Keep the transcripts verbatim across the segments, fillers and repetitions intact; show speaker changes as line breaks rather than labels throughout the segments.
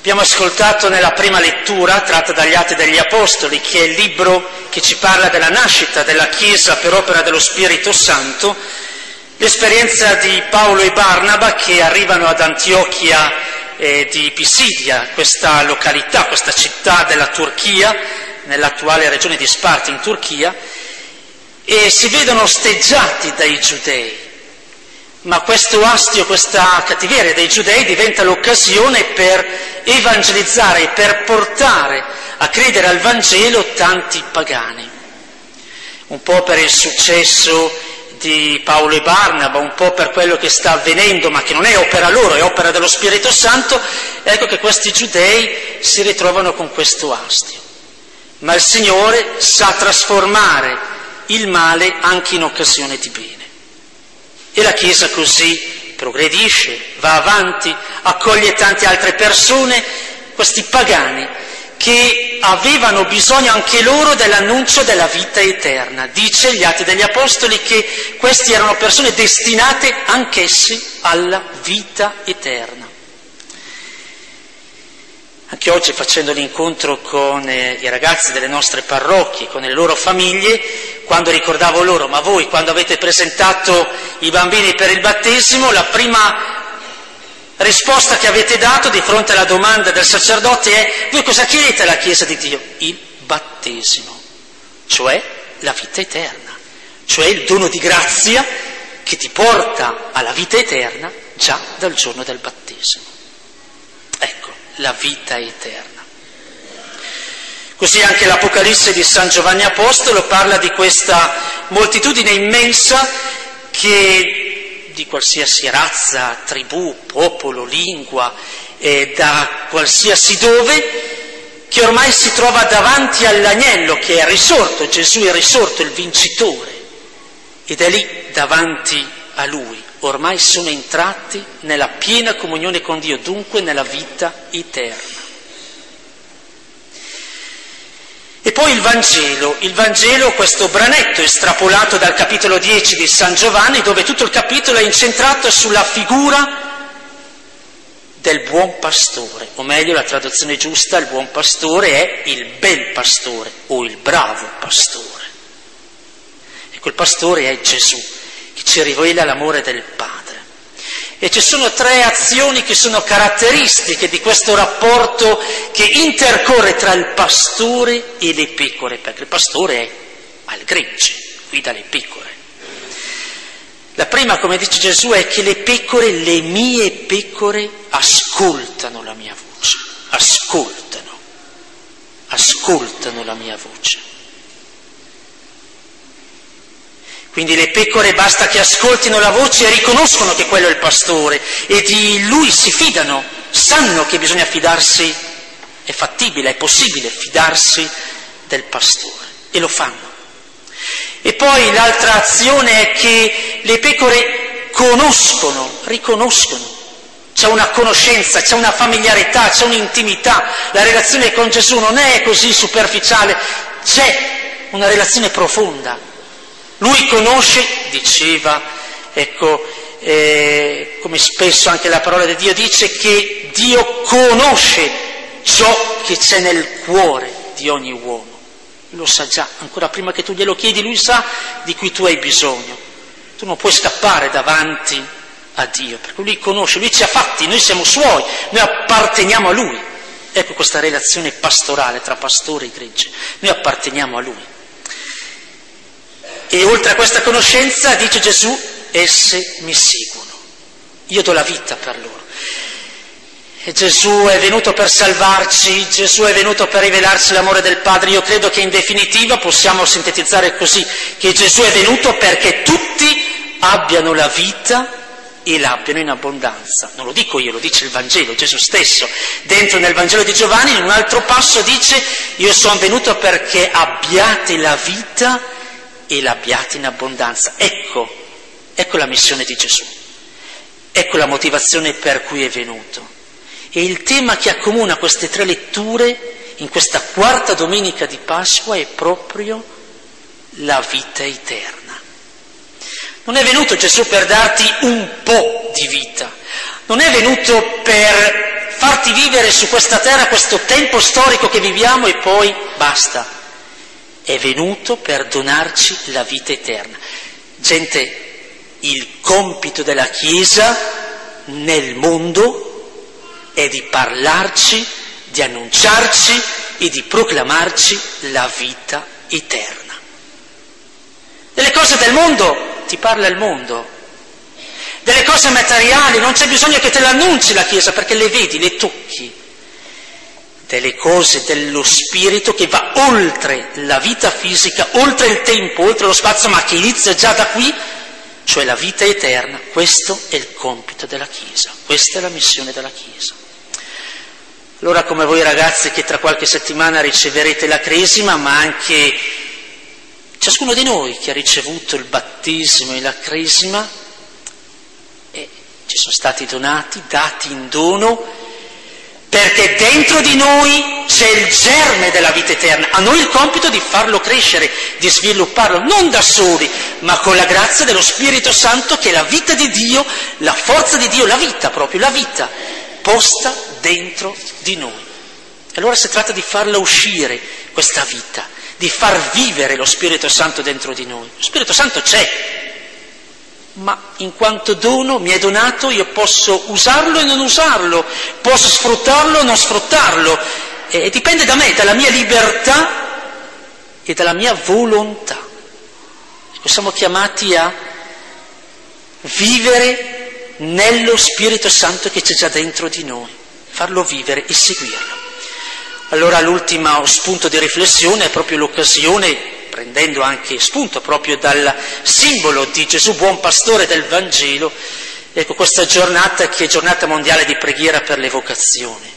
Abbiamo ascoltato nella prima lettura, tratta dagli Atti degli Apostoli, che è il libro che ci parla della nascita della Chiesa per opera dello Spirito Santo, l'esperienza di Paolo e Barnaba che arrivano ad Antiochia eh, di Pisidia, questa località, questa città della Turchia, nell'attuale regione di Sparta in Turchia, e si vedono osteggiati dai giudei. Ma questo astio, questa cattiveria dei giudei diventa l'occasione per evangelizzare, per portare a credere al Vangelo tanti pagani. Un po' per il successo di Paolo e Barnaba, un po' per quello che sta avvenendo, ma che non è opera loro, è opera dello Spirito Santo, ecco che questi giudei si ritrovano con questo astio. Ma il Signore sa trasformare il male anche in occasione di bene. E la Chiesa così progredisce, va avanti, accoglie tante altre persone, questi pagani che avevano bisogno anche loro dell'annuncio della vita eterna. Dice gli Atti degli Apostoli che questi erano persone destinate anch'essi alla vita eterna. Anche oggi, facendo l'incontro con eh, i ragazzi delle nostre parrocchie, con le loro famiglie, quando ricordavo loro, ma voi quando avete presentato i bambini per il battesimo, la prima risposta che avete dato di fronte alla domanda del sacerdote è: voi cosa chiedete alla Chiesa di Dio? Il battesimo, cioè la vita eterna, cioè il dono di grazia che ti porta alla vita eterna già dal giorno del battesimo. Ecco, la vita eterna. Così anche l'Apocalisse di San Giovanni Apostolo parla di questa moltitudine immensa che di qualsiasi razza, tribù, popolo, lingua, eh, da qualsiasi dove, che ormai si trova davanti all'agnello che è risorto, Gesù è risorto, il vincitore, ed è lì davanti a lui. Ormai sono entrati nella piena comunione con Dio, dunque nella vita eterna. E poi il Vangelo, il Vangelo, questo branetto estrapolato dal capitolo dieci di San Giovanni, dove tutto il capitolo è incentrato sulla figura del buon pastore, o meglio la traduzione giusta, il buon pastore è il bel pastore o il bravo pastore. E quel pastore è Gesù, che ci rivela l'amore del Padre. E ci sono tre azioni che sono caratteristiche di questo rapporto che intercorre tra il pastore e le pecore, perché il pastore è al gregge, guida le pecore. La prima, come dice Gesù, è che le pecore, le mie pecore, ascoltano la mia voce, ascoltano, ascoltano la mia voce. Quindi le pecore basta che ascoltino la voce e riconoscono che quello è il pastore e di lui si fidano, sanno che bisogna fidarsi, è fattibile, è possibile fidarsi del pastore e lo fanno. E poi l'altra azione è che le pecore conoscono, riconoscono, c'è una conoscenza, c'è una familiarità, c'è un'intimità, la relazione con Gesù non è così superficiale, c'è una relazione profonda. Lui conosce, diceva, ecco, eh, come spesso anche la parola di Dio dice, che Dio conosce ciò che c'è nel cuore di ogni uomo. Lo sa già, ancora prima che tu glielo chiedi, lui sa di cui tu hai bisogno. Tu non puoi scappare davanti a Dio, perché lui conosce, lui ci ha fatti, noi siamo suoi, noi apparteniamo a lui. Ecco questa relazione pastorale tra pastore e gregge, noi apparteniamo a lui. E oltre a questa conoscenza, dice Gesù, esse mi seguono, io do la vita per loro. E Gesù è venuto per salvarci, Gesù è venuto per rivelarci l'amore del Padre. Io credo che in definitiva possiamo sintetizzare così, che Gesù è venuto perché tutti abbiano la vita e l'abbiano in abbondanza. Non lo dico io, lo dice il Vangelo, Gesù stesso. Dentro nel Vangelo di Giovanni, in un altro passo dice, io sono venuto perché abbiate la vita e l'abbiate in abbondanza. Ecco, ecco la missione di Gesù, ecco la motivazione per cui è venuto. E il tema che accomuna queste tre letture in questa quarta domenica di Pasqua è proprio la vita eterna. Non è venuto Gesù per darti un po' di vita, non è venuto per farti vivere su questa terra questo tempo storico che viviamo e poi basta. È venuto per donarci la vita eterna. Gente, il compito della Chiesa nel mondo è di parlarci, di annunciarci e di proclamarci la vita eterna. Delle cose del mondo ti parla il mondo, delle cose materiali non c'è bisogno che te le annunci la Chiesa perché le vedi, le tocchi, delle cose dello spirito che va oltre la vita fisica, oltre il tempo, oltre lo spazio, ma che inizia già da qui, cioè la vita eterna. Questo è il compito della Chiesa, questa è la missione della Chiesa. Allora, come voi ragazzi che tra qualche settimana riceverete la cresima, ma anche ciascuno di noi che ha ricevuto il battesimo e la cresima, eh, ci sono stati donati, dati in dono, perché dentro di noi c'è il germe della vita eterna. A noi il compito di farlo crescere, di svilupparlo, non da soli, ma con la grazia dello Spirito Santo, che è la vita di Dio, la forza di Dio, la vita proprio, la vita posta dentro di noi. E allora si tratta di farla uscire, questa vita, di far vivere lo Spirito Santo dentro di noi. Lo Spirito Santo c'è, ma in quanto dono mi è donato, io posso usarlo e non usarlo, posso sfruttarlo o non sfruttarlo, e dipende da me, dalla mia libertà e dalla mia volontà. Siamo chiamati a vivere nello Spirito Santo che c'è già dentro di noi, farlo vivere e seguirlo. Allora l'ultimo spunto di riflessione è proprio l'occasione, prendendo anche spunto proprio dal simbolo di Gesù buon pastore del Vangelo, ecco questa giornata che è giornata mondiale di preghiera per le vocazioni,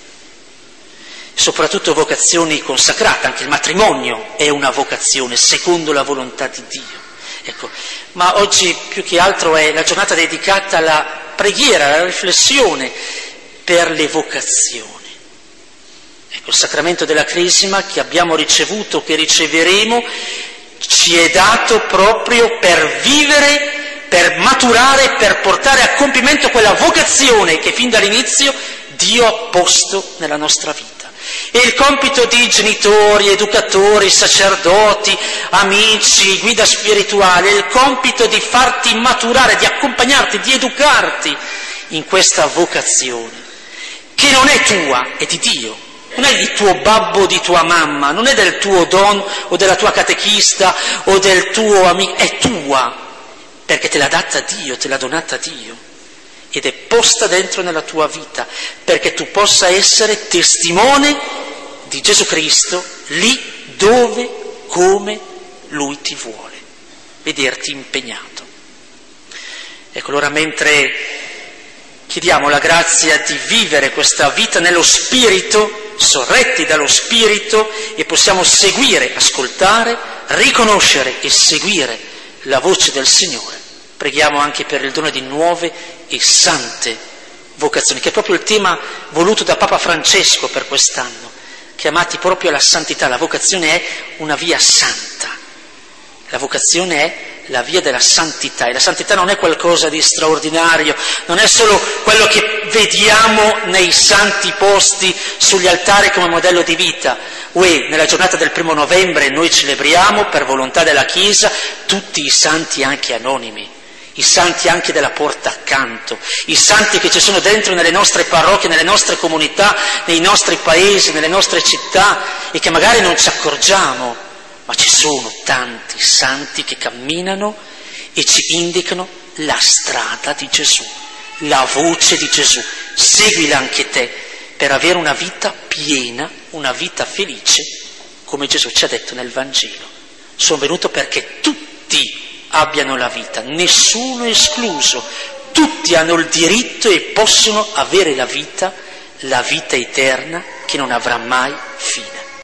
soprattutto vocazioni consacrate, anche il matrimonio è una vocazione secondo la volontà di Dio. Ecco, ma oggi più che altro è la giornata dedicata alla preghiera, alla riflessione per le vocazioni. Ecco, il sacramento della cresima che abbiamo ricevuto, che riceveremo, ci è dato proprio per vivere, per maturare, per portare a compimento quella vocazione che fin dall'inizio Dio ha posto nella nostra vita. E il compito di genitori, educatori, sacerdoti, amici, guida spirituale, è il compito di farti maturare, di accompagnarti, di educarti in questa vocazione, che non è tua, è di Dio. Non è di tuo babbo o di tua mamma, non è del tuo don o della tua catechista o del tuo amico, è tua, perché te l'ha data Dio, te l'ha donata Dio, ed è posta dentro nella tua vita, perché tu possa essere testimone di Gesù Cristo lì dove, come Lui ti vuole, vederti impegnato. Ecco, allora mentre chiediamo la grazia di vivere questa vita nello Spirito, sorretti dallo Spirito, e possiamo seguire, ascoltare, riconoscere e seguire la voce del Signore, preghiamo anche per il dono di nuove e sante vocazioni, che è proprio il tema voluto da Papa Francesco per quest'anno, chiamati proprio alla santità. La vocazione è una via santa, la vocazione è la via della santità, e la santità non è qualcosa di straordinario, non è solo quello che vediamo nei santi posti sugli altari come modello di vita. Uè, nella giornata del primo novembre noi celebriamo per volontà della Chiesa tutti i santi anche anonimi, i santi anche della porta accanto, i santi che ci sono dentro nelle nostre parrocchie, nelle nostre comunità, nei nostri paesi, nelle nostre città, e che magari non ci accorgiamo. Ma ci sono tanti santi che camminano e ci indicano la strada di Gesù, la voce di Gesù. Seguila anche te per avere una vita piena, una vita felice, come Gesù ci ha detto nel Vangelo. Sono venuto perché tutti abbiano la vita, nessuno escluso. Tutti hanno il diritto e possono avere la vita, la vita eterna che non avrà mai fine.